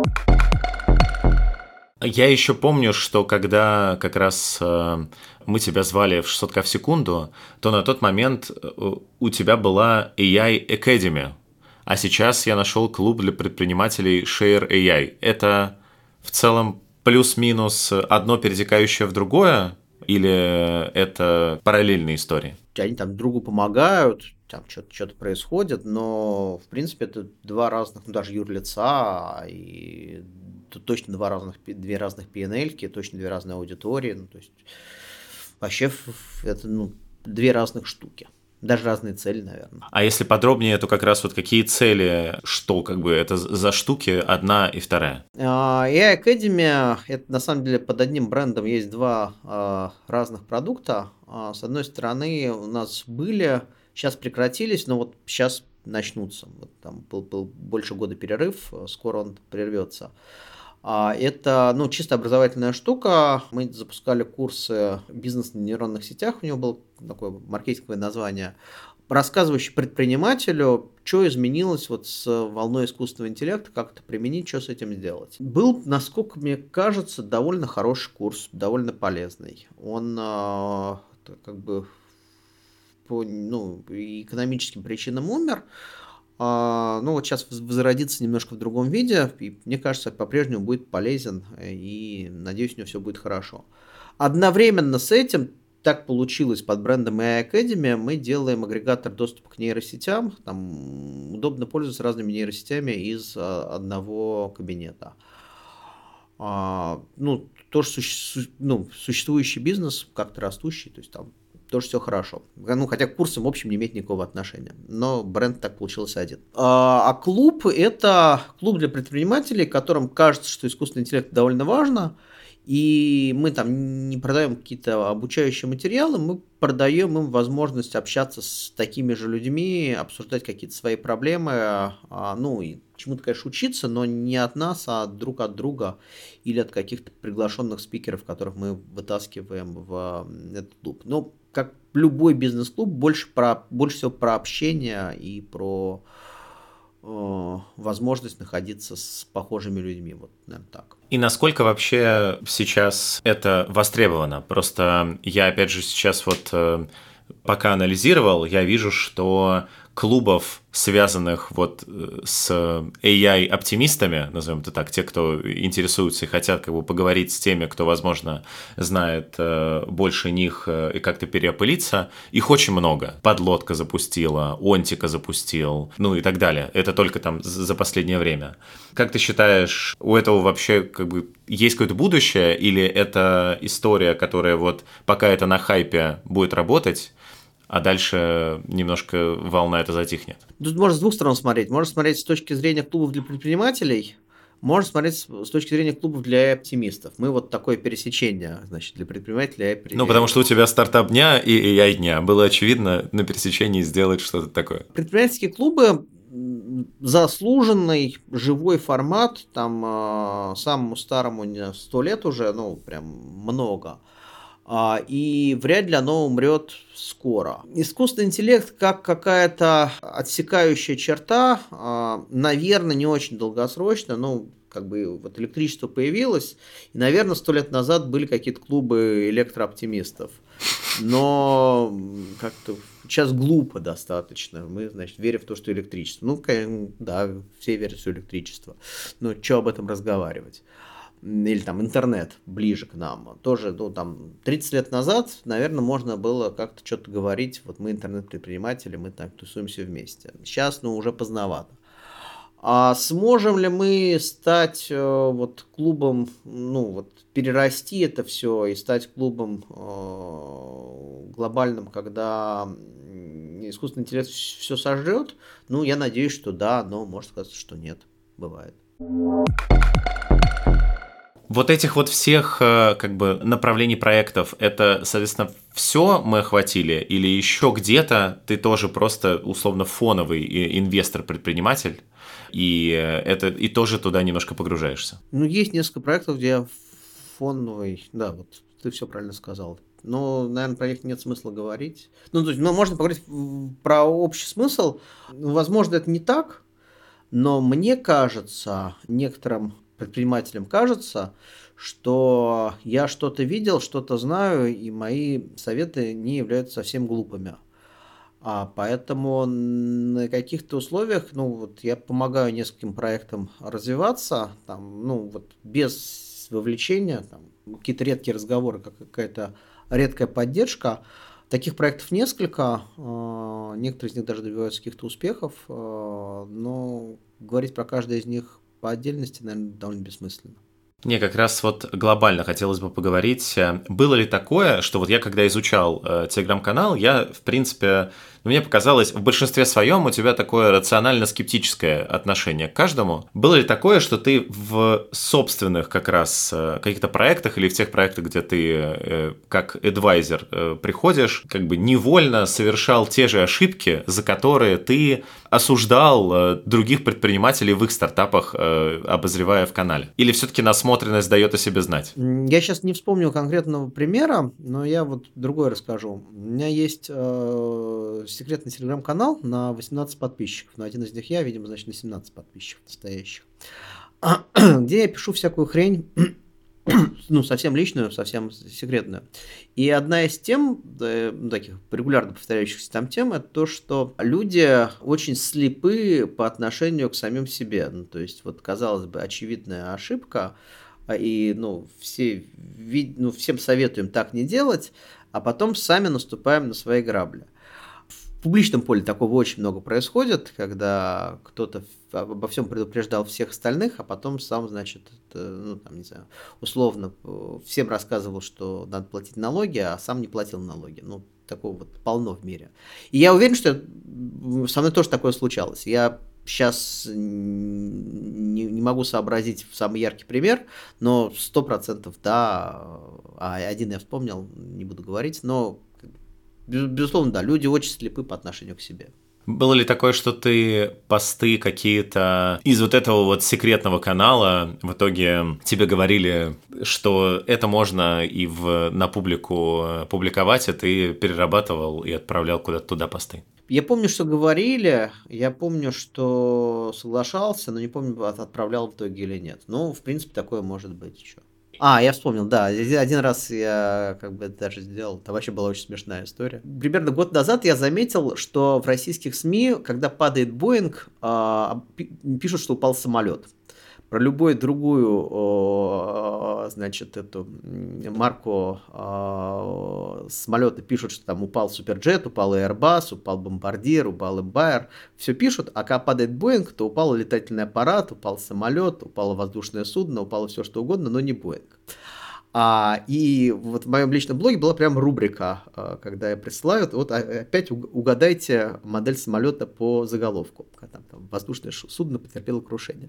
[SPEAKER 1] Я еще помню, что когда как раз э, мы тебя звали в шестьсот ка в секунду, то на тот момент у тебя была эй ай Academy, а сейчас я нашел клуб для предпринимателей Share эй ай. Это в целом плюс-минус одно перетекающее в другое, или это параллельные истории?
[SPEAKER 2] Они там другу помогают, там что-то, что-то происходит, но, в принципе, это два разных, ну, даже юрлица, и тут точно два разных, две разных пи эн эль-ки, точно две разные аудитории, ну, то есть, вообще, это, ну, две разных штуки. Даже разные цели, наверное.
[SPEAKER 1] А если подробнее, то как раз вот какие цели, что как бы это за штуки одна и вторая?
[SPEAKER 2] эй ай Academy, это на самом деле под одним брендом есть два uh, разных продукта. Uh, с одной стороны, у нас были, сейчас прекратились, но вот сейчас начнутся. Вот там был, был больше года перерыв, скоро он прервется. Uh, это, ну, чисто образовательная штука. Мы запускали курсы «Бизнес на нейронных сетях», у него было такое маркетинговое название, рассказывающий предпринимателю, что изменилось вот с волной искусственного интеллекта, как это применить, что с этим сделать. Был, насколько мне кажется, довольно хороший курс, довольно полезный. Он э, как бы по ну, экономическим причинам умер, э, но вот сейчас возродится немножко в другом виде, и мне кажется, по-прежнему будет полезен, и надеюсь, у него все будет хорошо. Одновременно с этим, так получилось, под брендом эй ай Academy мы делаем агрегатор доступа к нейросетям. Там удобно пользоваться разными нейросетями из одного кабинета. А, ну, тоже суще, ну, существующий бизнес, как-то растущий, то есть там тоже все хорошо. Ну, хотя к курсам, в общем, не имеет никакого отношения. Но бренд так получился один. А, а клуб – это клуб для предпринимателей, которым кажется, что искусственный интеллект довольно важно. И мы там не продаем какие-то обучающие материалы, мы продаем им возможность общаться с такими же людьми, обсуждать какие-то свои проблемы, ну и чему-то, конечно, учиться, но не от нас, а друг от друга или от каких-то приглашенных спикеров, которых мы вытаскиваем в этот клуб. Но как любой бизнес-клуб, больше, про, больше всего про общение и про э, возможность находиться с похожими людьми, вот, наверное, так.
[SPEAKER 1] И насколько вообще сейчас это востребовано? Просто я, опять же, сейчас вот пока анализировал, я вижу, что клубов, связанных вот с эй ай-оптимистами, назовем это так, те, кто интересуются и хотят как бы поговорить с теми, кто, возможно, знает больше них и как-то переопылиться, их очень много. Подлодка запустила, Онтика запустил, ну и так далее. Это только там за последнее время. Как ты считаешь, у этого вообще как бы есть какое-то будущее, или это история, которая вот пока это на хайпе будет работать, а дальше немножко волна это затихнет?
[SPEAKER 2] Тут можно с двух сторон смотреть. Можно смотреть с точки зрения клубов для предпринимателей, можно смотреть с точки зрения клубов для оптимистов. Мы вот такое пересечение, значит, для предпринимателей. И...
[SPEAKER 1] Ну, потому что у тебя стартап дня и эй ай дня. Было очевидно на пересечении сделать что-то такое.
[SPEAKER 2] Предпринимательские клубы заслуженный живой формат, там э, самому старому сто лет уже, ну, прям много. И вряд ли оно умрет скоро. Искусственный интеллект как какая-то отсекающая черта, наверное, не очень долгосрочно, но как бы вот электричество появилось, и, наверное, сто лет назад были какие-то клубы электрооптимистов. Но как-то сейчас глупо достаточно. Мы, значит, верим в то, что электричество. Ну, конечно, да, все верят, что электричество. Но что об этом разговаривать? Или там интернет ближе к нам. Тоже, ну, там, тридцать лет назад, наверное, можно было как-то что-то говорить, вот мы интернет-предприниматели, мы так тусуемся вместе. Сейчас, ну, уже поздновато. А сможем ли мы стать э, вот клубом, ну, вот перерасти это все и стать клубом э, глобальным, когда искусственный интеллект все сожрет? Ну, я надеюсь, что да, но может сказать, что нет. Бывает.
[SPEAKER 1] Вот этих вот всех как бы направлений проектов, это, соответственно, все мы охватили? Или еще где-то ты тоже просто условно фоновый инвестор-предприниматель, и, это, и тоже туда немножко погружаешься?
[SPEAKER 2] Ну, есть несколько проектов, где я фоновый, да, вот ты все правильно сказал. Но, наверное, про них нет смысла говорить. Ну, то есть, ну, можно поговорить про общий смысл. Возможно, это не так, но мне кажется, некоторым предпринимателям кажется, что я что-то видел, что-то знаю, и мои советы не являются совсем глупыми. А поэтому на каких-то условиях, ну вот я помогаю нескольким проектам развиваться, там, ну вот без вовлечения, там, какие-то редкие разговоры, как какая-то редкая поддержка. Таких проектов несколько, некоторые из них даже добиваются каких-то успехов, но говорить про каждый из них по отдельности, наверное, довольно бессмысленно.
[SPEAKER 1] Мне как раз вот глобально хотелось бы поговорить, было ли такое, что вот я когда изучал э, телеграм-канал, я, в принципе, мне показалось, в большинстве своем у тебя такое рационально-скептическое отношение к каждому. Было ли такое, что ты в собственных как раз э, каких-то проектах или в тех проектах, где ты э, как адвайзер э, приходишь, как бы невольно совершал те же ошибки, за которые ты осуждал э, других предпринимателей в их стартапах, э, обозревая в канале? Или все-таки насмотренность дает о себе знать?
[SPEAKER 2] Я сейчас не вспомню конкретного примера, но я вот другое расскажу. У меня есть э, секретный телеграм-канал на восемнадцать подписчиков, но один из них я, видимо, значит, на семнадцать подписчиков настоящих, где я пишу всякую хрень, ну, совсем личную, совсем секретную. И одна из тем, ну, таких регулярно повторяющихся там тем, это то, что люди очень слепы по отношению к самим себе. Ну, то есть, вот, казалось бы, очевидная ошибка, и, ну, все, ну, всем советуем так не делать, а потом сами наступаем на свои грабли. В публичном поле такого очень много происходит, когда кто-то обо всем предупреждал всех остальных, а потом сам, значит, это, ну, там, не знаю, условно всем рассказывал, что надо платить налоги, а сам не платил налоги. Ну, такого вот полно в мире. И я уверен, что со мной тоже такое случалось. Я сейчас не, не могу сообразить самый яркий пример, но сто процентов да, а один я вспомнил, не буду говорить, но безусловно, да, люди очень слепы по отношению к себе.
[SPEAKER 1] Было ли такое, что ты посты какие-то из вот этого вот секретного канала в итоге тебе говорили, что это можно и в, на публику публиковать, а ты перерабатывал и отправлял куда-то туда посты?
[SPEAKER 2] Я помню, что говорили, я помню, что соглашался, но не помню, отправлял в итоге или нет. Ну, в принципе, такое может быть еще. А, я вспомнил, да. Один раз я как бы даже сделал. Там вообще была очень смешная история. Примерно год назад я заметил, что в российских СМИ, когда падает Боинг, пишут, что упал самолет. Про любую другую, значит, эту марку самолета пишут, что там упал Суперджет, упал Airbus, упал Бомбардир, упал Embraer. Все пишут, а когда падает Боинг, то упал летательный аппарат, упал самолет, упало воздушное судно, упало все что угодно, но не Боинг. А, и вот в моем личном блоге была прям рубрика, когда я присылаю, вот опять угадайте модель самолета по заголовку, когда там, там воздушное судно потерпело крушение.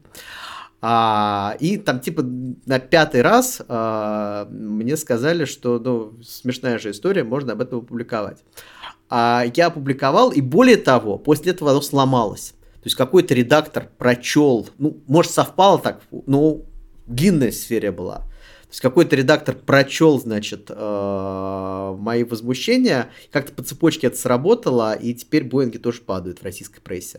[SPEAKER 2] А, и там типа на пятый раз а, мне сказали, что ну, смешная же история, можно об этом опубликовать. А, я опубликовал, и более того, после этого оно сломалось. То есть какой-то редактор прочел, ну, может, совпало так, но длинная серия была. То есть какой-то редактор прочел, значит, э, мои возмущения, как-то по цепочке это сработало, и теперь Боинги тоже падают в российской прессе.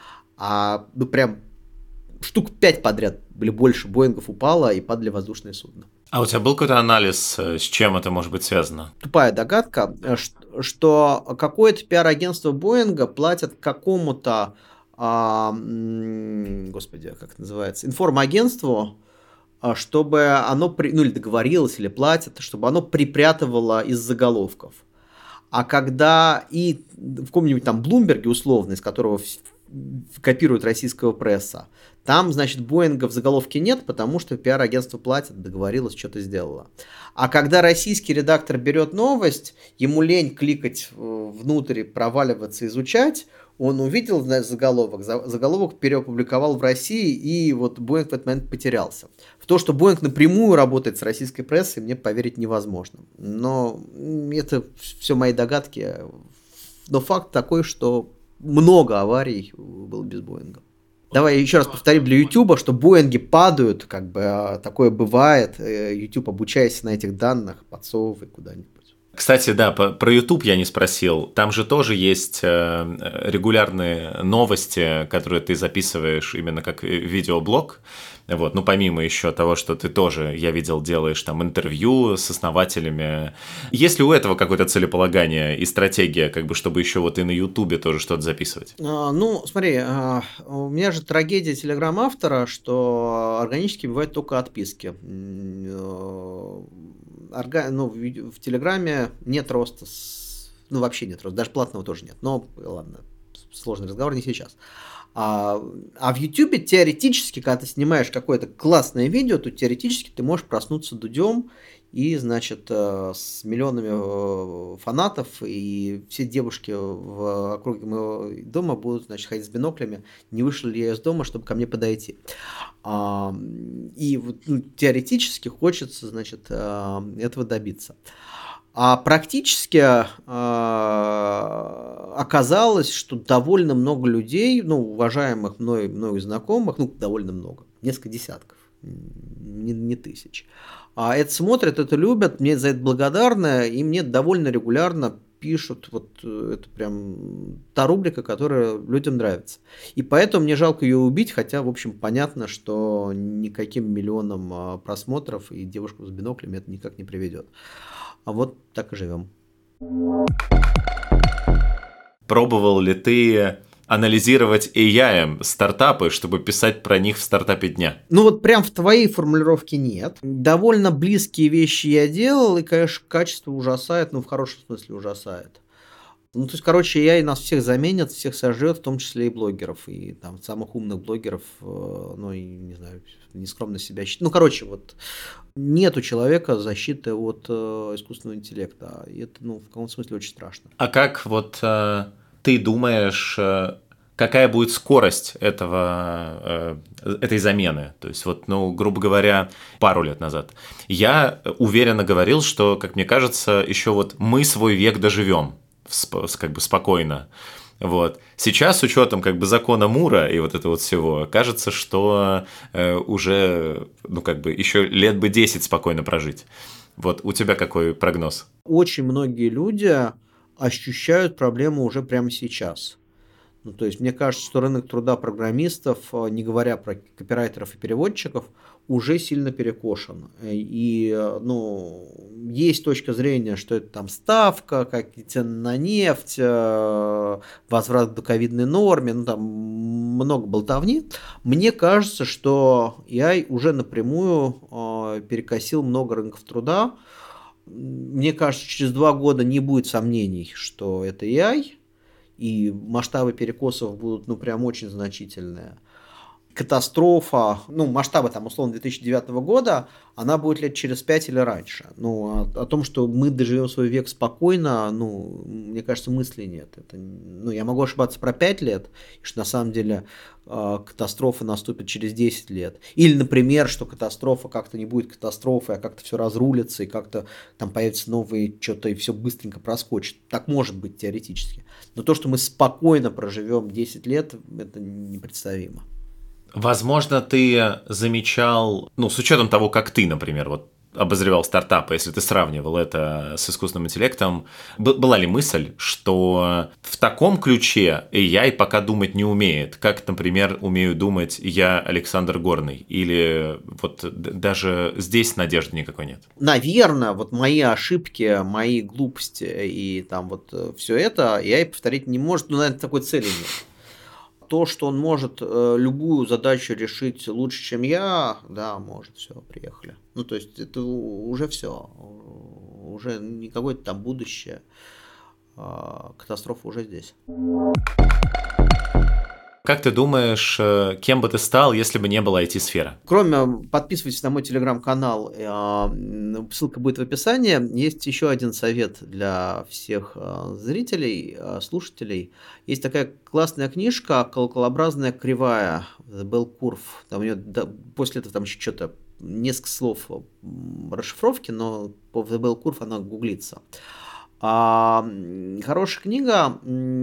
[SPEAKER 2] А, ну, прям штук пять подряд или больше Боингов упало, и падали воздушные судна.
[SPEAKER 1] А у тебя был какой-то анализ, с чем это может быть связано?
[SPEAKER 2] Тупая догадка, что какое-то пиар-агентство Боинга платит какому-то, а, господи, как это называется, информагентству, чтобы оно, ну или договорилось, или платит, чтобы оно припрятывало из заголовков. А когда и в каком-нибудь там Блумберге условно, из которого копируют российского пресса, там, значит, Боинга в заголовке нет, потому что пиар-агентство платит, договорилось, что-то сделало. А когда российский редактор берет новость, ему лень кликать внутрь, проваливаться, изучать, он увидел, значит, заголовок, заголовок переопубликовал в России, и вот Боинг в этот момент потерялся. В то, что Боинг напрямую работает с российской прессой, мне поверить невозможно. Но это все мои догадки. Но факт такой, что много аварий было без Боинга. Давай еще раз повторим для Ютуба, что Боинги падают, как бы такое бывает. Ютуб, обучаясь на этих данных, подсовывай куда-нибудь.
[SPEAKER 1] Кстати, да, про YouTube я не спросил. Там же тоже есть регулярные новости, которые ты записываешь именно как видеоблог. Вот, ну, помимо еще того, что ты тоже, я видел, делаешь там интервью с основателями. Есть ли у этого какое-то целеполагание и стратегия, как бы, чтобы еще вот и на Ютубе тоже что-то записывать?
[SPEAKER 2] А, ну, смотри, а, у меня же трагедия телеграм-автора, что органически бывают только отписки. Орга... Ну, в, в Телеграме нет роста, с... ну, вообще нет роста, даже платного тоже нет. Но, ладно, сложный разговор, не сейчас. А, а в Ютубе теоретически, когда ты снимаешь какое-то классное видео, то теоретически ты можешь проснуться дудем и, значит, с миллионами фанатов, и все девушки в округе моего дома будут, значит, ходить с биноклями, не вышла ли я из дома, чтобы ко мне подойти. А, и ну, теоретически хочется, значит, этого добиться. А практически а, оказалось, что довольно много людей, ну, уважаемых мной, мною знакомых, ну, довольно много, несколько десятков, не, не тысяч, а это смотрят, это любят, мне за это благодарны, и мне довольно регулярно пишут, вот это прям та рубрика, которая людям нравится. И поэтому мне жалко ее убить, хотя, в общем, понятно, что никаким миллионам просмотров и девушкам с биноклями это никак не приведет. А вот так и живем.
[SPEAKER 1] Пробовал ли ты анализировать эй ай стартапы, чтобы писать про них в стартапе дня?
[SPEAKER 2] Ну вот прям в твоей формулировке нет. Довольно близкие вещи я делал, и, конечно, качество ужасает, ну в хорошем смысле ужасает. Ну, то есть, короче, эй ай нас всех заменит, всех сожрет, в том числе и блогеров, и там самых умных блогеров, ну, и, не знаю, нескромно себя считать. Ну, короче, вот нет у человека защиты от э, искусственного интеллекта, и это, ну, в каком-то смысле очень страшно.
[SPEAKER 1] А как вот э, ты думаешь, э, какая будет скорость этого, э, этой замены? То есть, вот, ну, грубо говоря, пару лет назад я уверенно говорил, что, как мне кажется, еще вот мы свой век доживем. Как бы спокойно. Вот. Сейчас, с учетом как бы закона Мура и вот этого вот всего, кажется, что э, уже, ну, как бы еще лет бы десять спокойно прожить. Вот у тебя какой прогноз?
[SPEAKER 2] Очень многие люди ощущают проблему уже прямо сейчас. Ну, то есть, мне кажется, что рынок труда программистов, не говоря про копирайтеров и переводчиков, уже сильно перекошен. И, ну, есть точка зрения, что это там ставка, какие цены на нефть, возврат к доковидной норме, ну, там много болтовни. Мне кажется, что эй ай уже напрямую перекосил много рынков труда. Мне кажется, через два года не будет сомнений, что это эй ай, и масштабы перекосов будут, ну, прям очень значительные. Катастрофа, ну, масштабы там, условно, две тысячи девятого года, она будет лет через пять или раньше. Ну, о, о том, что мы доживем свой век спокойно, ну, мне кажется, мысли нет. Это, ну, я могу ошибаться про пять лет, что на самом деле э, катастрофа наступит через десять лет. Или, например, что катастрофа как-то не будет катастрофой, а как-то все разрулится, и как-то там появятся новые что-то, и все быстренько проскочит. Так может быть теоретически. Но то, что мы спокойно проживем десять лет, это непредставимо.
[SPEAKER 1] Возможно, ты замечал, ну, с учетом того, как ты, например, вот обозревал стартапы, если ты сравнивал это с искусственным интеллектом, была ли мысль, что в таком ключе эй ай пока думать не умеет, как, например, умею думать я, Александр Горный, или вот даже здесь надежды никакой нет?
[SPEAKER 2] Наверное, вот мои ошибки, мои глупости и там вот все это эй ай повторить не может, но, наверное, такой цели нет. То, что он может э, любую задачу решить лучше, чем я, да, может, все, приехали. Ну, то есть, это уже все. Уже не какое-то там будущее. Э, катастрофа уже здесь.
[SPEAKER 1] Как ты думаешь, кем бы ты стал, если бы не было ай ти-сферы?
[SPEAKER 2] Кроме, подписывайтесь на мой телеграм-канал, ссылка будет в описании. Есть еще один совет для всех зрителей, слушателей. Есть такая классная книжка «Колоколообразная кривая» The Bell Curve. Там у нее, да, после этого там еще что-то, несколько слов расшифровки, но по The Bell Curve она гуглится. А, хорошая книга,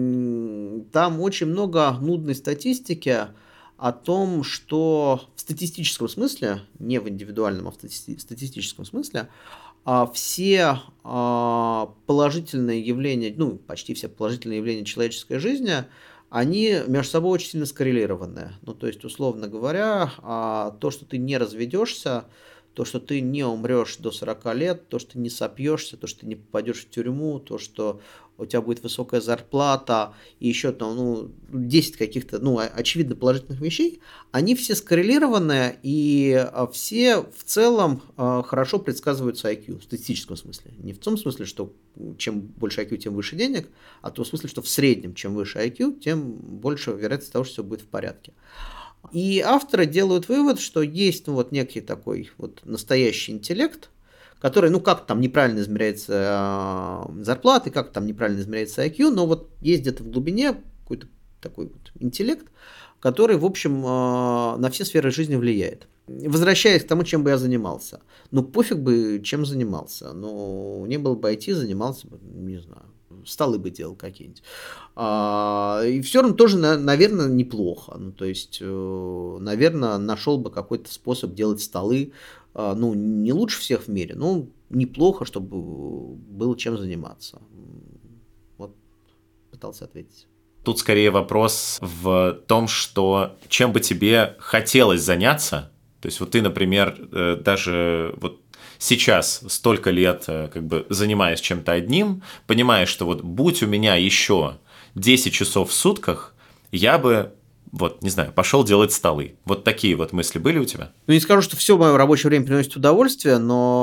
[SPEAKER 2] там очень много нудной статистики о том, что в статистическом смысле, не в индивидуальном, а в статистическом смысле, все положительные явления, ну, почти все положительные явления человеческой жизни, они между собой очень сильно скоррелированы. Ну, то есть, условно говоря, то, что ты не разведешься, то, что ты не умрешь до сорока лет, то, что ты не сопьешься, то, что ты не попадешь в тюрьму, то, что у тебя будет высокая зарплата, и еще там, ну, десять каких-то, ну, очевидно положительных вещей, они все скоррелированы, и все в целом хорошо предсказываются ай кью в статистическом смысле. Не в том смысле, что чем больше ай кью, тем выше денег, а в том смысле, что в среднем, чем выше ай кью, тем больше вероятность того, что все будет в порядке. И авторы делают вывод, что есть, ну, вот некий такой вот настоящий интеллект, который, ну, как там неправильно измеряется э, зарплаты, как там неправильно измеряется ай кью, но вот есть где-то в глубине какой-то такой вот интеллект, который, в общем, э, на все сферы жизни влияет. Возвращаясь к тому, чем бы я занимался. Ну, пофиг бы, чем занимался. Ну, не было бы ай ти, занимался бы, не знаю, столы бы делал какие-нибудь. А, и все равно тоже, наверное, неплохо. Ну, то есть, наверное, нашел бы какой-то способ делать столы, ну, не лучше всех в мире, но неплохо, чтобы было чем заниматься. Вот, пытался ответить.
[SPEAKER 1] Тут скорее вопрос в том, что чем бы тебе хотелось заняться. То есть вот ты, например, даже вот сейчас столько лет как бы занимаясь чем-то одним, понимаешь, что вот будь у меня еще десять часов в сутках, я бы, вот, не знаю, пошел делать столы. Вот такие вот мысли были у тебя?
[SPEAKER 2] Ну, не скажу, что все мое рабочее время приносит удовольствие,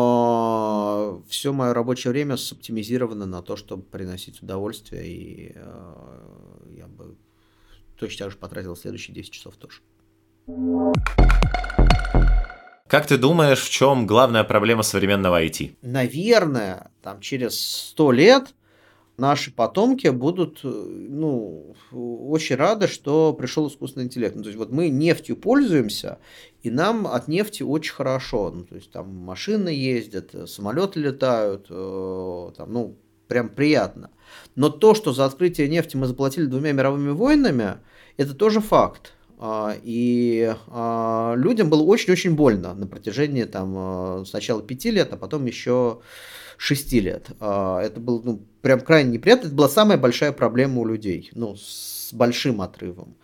[SPEAKER 2] но все мое рабочее время соптимизировано на то, чтобы приносить удовольствие, и э, я бы точно так же потратил следующие десять часов тоже.
[SPEAKER 1] Как ты думаешь, в чем главная проблема современного ай ти?
[SPEAKER 2] Наверное, там через сто лет наши потомки будут, ну, очень рады, что пришел искусственный интеллект. Ну, то есть вот мы нефтью пользуемся, и нам от нефти очень хорошо. Ну, то есть там машины ездят, самолеты летают, э, там, ну, прям приятно. Но то, что за открытие нефти мы заплатили двумя мировыми войнами, это тоже факт. И а, людям было очень-очень больно на протяжении там, сначала пяти лет, а потом еще шести лет. А, это было, ну, прям крайне неприятно. Это была самая большая проблема у людей, ну, с большим отрывом.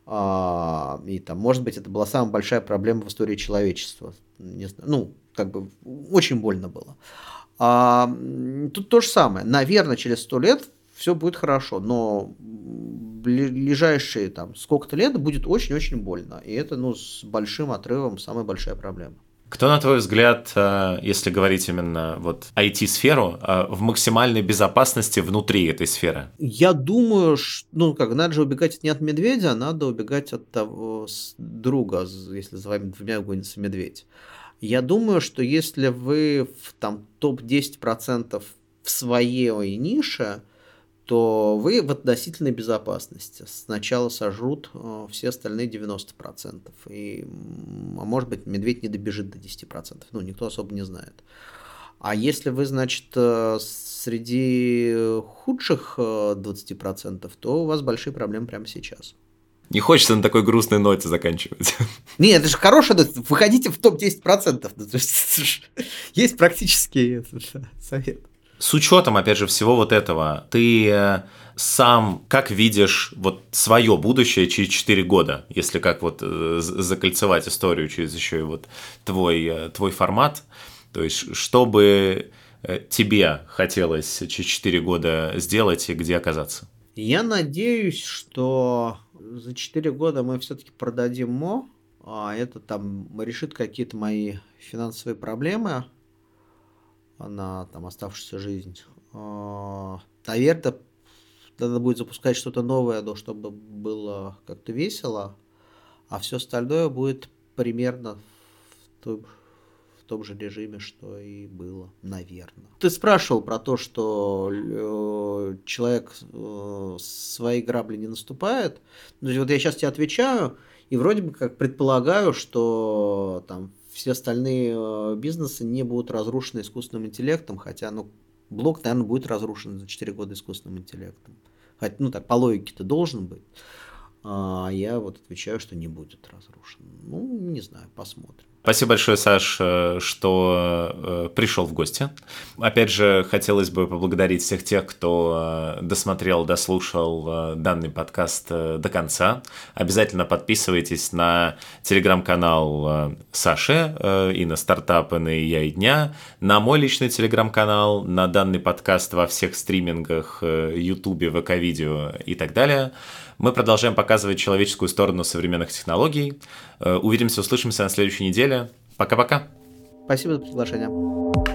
[SPEAKER 2] А, и там, может быть, это была самая большая проблема в истории человечества. Не знаю, ну, как бы очень больно было. А, тут то же самое. Наверное, через сто лет все будет хорошо, но ближайшие там сколько-то лет будет очень-очень больно. И это, ну, с большим отрывом самая большая проблема.
[SPEAKER 1] Кто, на твой взгляд, если говорить именно вот ай ти-сферу, в максимальной безопасности внутри этой сферы?
[SPEAKER 2] Я думаю, что, ну, как, надо же убегать не от медведя, а надо убегать от того друга, если за вами двумя гонится медведь. Я думаю, что если вы в там топ десять процентов в своей нише, то вы в относительной безопасности. Сначала сожрут э, все остальные девяносто процентов. И, а может быть, медведь не добежит до десять процентов. Ну, никто особо не знает. А если вы, значит, э, среди худших э, двадцати процентов, то у вас большие проблемы прямо сейчас.
[SPEAKER 1] Не хочется на такой грустной ноте заканчивать.
[SPEAKER 2] Нет, это же хорошая нота. Выходите в топ десять процентов. Есть практический совет.
[SPEAKER 1] С учетом, опять же, всего вот этого, ты сам как видишь вот свое будущее через четыре года, если как вот закольцевать историю через еще и вот твой, твой формат, то есть что бы тебе хотелось через четыре года сделать и где оказаться?
[SPEAKER 2] Я надеюсь, что за четыре года мы все-таки продадим МО, а это там решит какие-то мои финансовые проблемы на там оставшуюся жизнь. Наверное, надо будет запускать что-то новое, но чтобы было как-то весело, а все остальное будет примерно в том, в том же режиме, что и было, наверное. Ты спрашивал про то, что человек свои грабли не наступает. Вот я сейчас тебе отвечаю, и вроде бы как предполагаю, что там все остальные бизнесы не будут разрушены искусственным интеллектом, хотя, ну, блок, наверное, будет разрушен за четыре года искусственным интеллектом. Хотя, ну, так, по логике-то должен быть. А я вот отвечаю, что не будет разрушен. Ну, не знаю, посмотрим.
[SPEAKER 1] Спасибо большое, Саш, что пришел в гости. Опять же, хотелось бы поблагодарить всех тех, кто досмотрел, дослушал данный подкаст до конца. Обязательно подписывайтесь на телеграм-канал Саши и на стартапы на эй ай дня, на мой личный телеграм-канал, на данный подкаст во всех стримингах, Ютубе, ВК-видео и так далее. Мы продолжаем показывать человеческую сторону современных технологий. Увидимся, услышимся на следующей неделе. Пока-пока.
[SPEAKER 2] Спасибо за приглашение.